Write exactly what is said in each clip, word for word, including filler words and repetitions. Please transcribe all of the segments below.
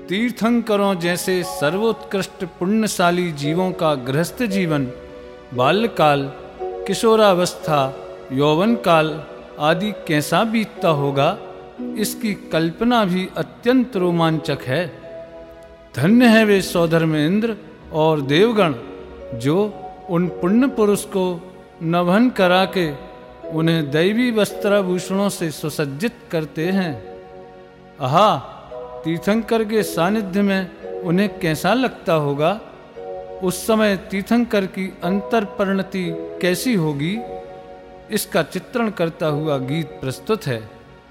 तीर्थंकरों जैसे सर्वोत्कृष्ट पुण्यशाली जीवों का गृहस्थ जीवन बाल्यकाल, किशोरावस्था, यौवन काल आदि कैसा बीतता होगा, इसकी कल्पना भी अत्यंत रोमांचक है। धन्य है वे सौधर्म इंद्र और देवगण जो उन पुण्य पुरुष को नभन करा के उन्हें दैवी वस्त्राभूषणों से सुसज्जित करते हैं। आहा, तीर्थंकर के सानिध्य में उन्हें कैसा लगता होगा, उस समय तीर्थंकर की अंतर्परिणति कैसी होगी, इसका चित्रण करता हुआ गीत प्रस्तुत है।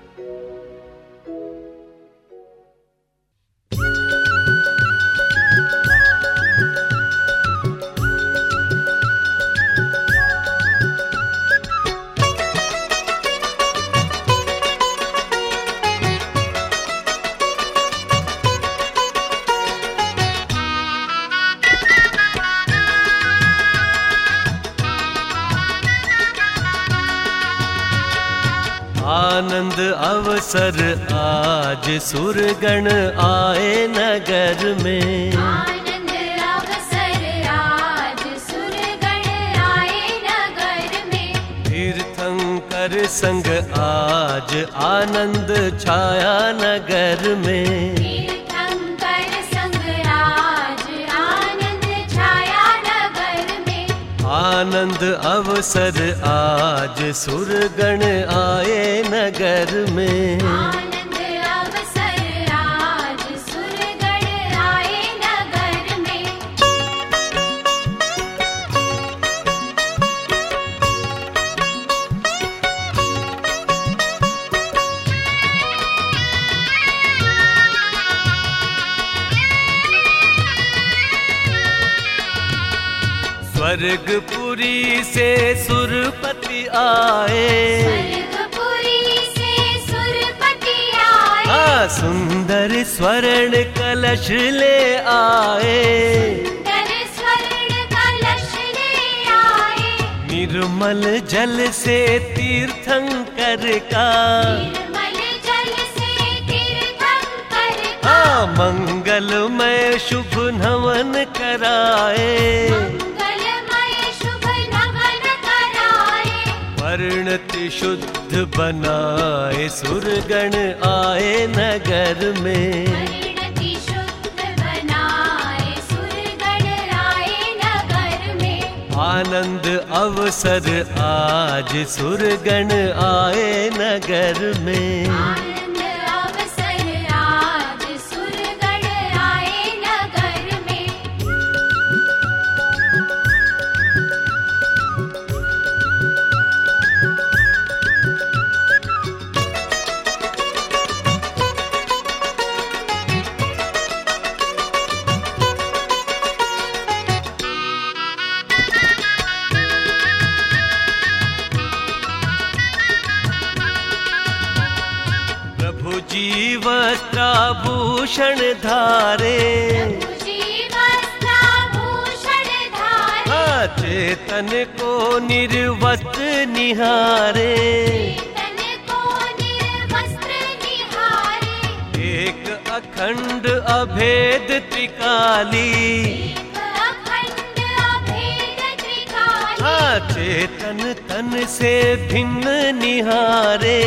आनंद अवसर आज सुरगण आए नगर में। आनंद अवसर आज सुरगण आए नगर में। तीर्थंकर संग आज आनंद छाया नगर में। तीर्थंकर संग आज आनंद छाया नगर में। आनंद अवसर आज सुरगण आए नगर में। आनंद अवसर आज सुरगण आए नगर में। स्वर्गपुरी से सुरपति आए। स्वर्गपुरी से सुरपति आए। हाँ, सुंदर स्वर्ण कलश ले आए। सुंदर स्वर्ण कलश ले आए। निर्मल जल से तीर्थंकर का। निर्मल जल से तीर्थंकर का। हाँ, मंगलमय शुभ नमन कराए। परिणति शुद्ध बनाए सुरगण आए नगर में। परिणति शुद्ध बनाए सुरगण आए नगर में। आनंद अवसर आज सुरगण आए नगर में। आनंद अवसर आज सुरगण आए नगर में। वस्त्राभूषण धारे। वस्त्राभूषण धारे। हाँ, चेतन को निर्वस्त्र निहारे। चेतन को निर्वस्त्र निहारे। एक अखंड अभेद त्रिकाली। एक अखंड अभेद त्रिकाली। हाँ, चेतन तन से भिन्न निहारे।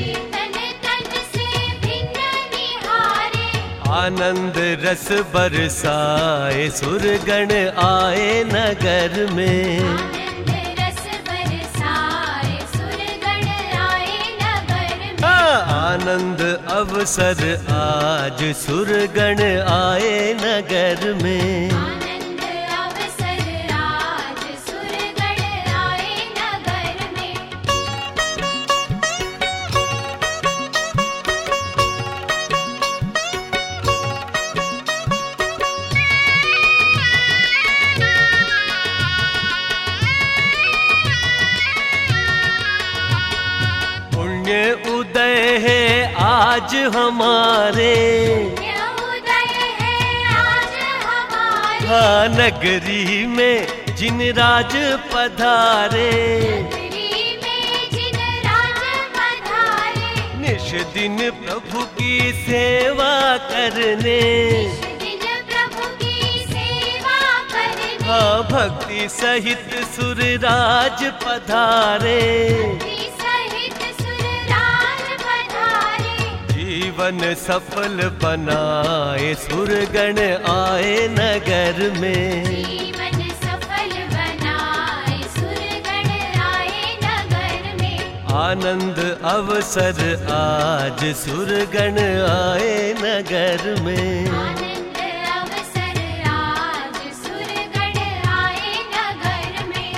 आनंद रस बरसाए सुरगण आए नगर में। आनंद रस बरसाए सुरगण आए नगर में। हाँ, आनंद अवसर आज सुरगण आए नगर में। आनंद अवसर आज सुरगण आए नगर में। उदय है आज हमारे। उदय है आज हमारे। हाँ, नगरी में जिन राज पधारे। नगरी में जिन राज पधारे। निश दिन प्रभु की सेवा करने, दिन प्रभु की सेवा करने, हाँ भक्ति सहित सुरराज पधारे, सहित सुरराज पधारे, जीवन सफल बनाए सुरगण आए नगर में। जीवन सफल बनाए सुरगण आए नगर में। आनंद अवसर आज सुरगण आए नगर में। आनंद अवसर आज सुरगण आए नगर में।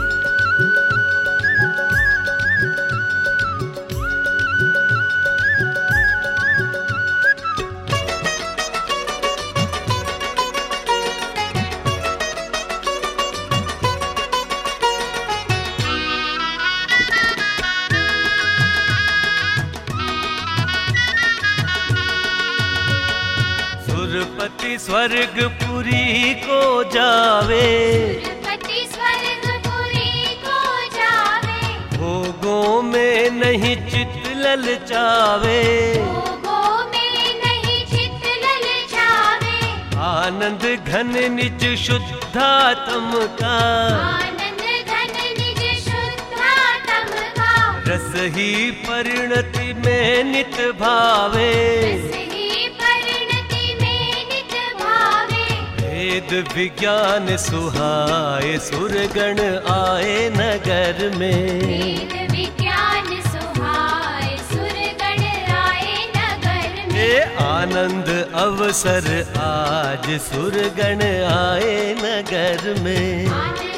सुरपति स्वर्गपुरी को जावे, सुरपति स्वर्गपुरी को जावे, भोगों में नहीं चित ललचावे, भोगों में नहीं चित्त ललचावे, आनंद घन निज शुद्धात्म का, आनंद घन निज शुद्धात्म का, रस ही परिणति में नित भावे, सही परिणति में नित भावे, वेद विज्ञान सुहाए सुरगण आए नगर में। वेद विज्ञान सुहाए सुरगण आए नगर में। ये आनंद अवसर आज सुरगण आए नगर में। आनंद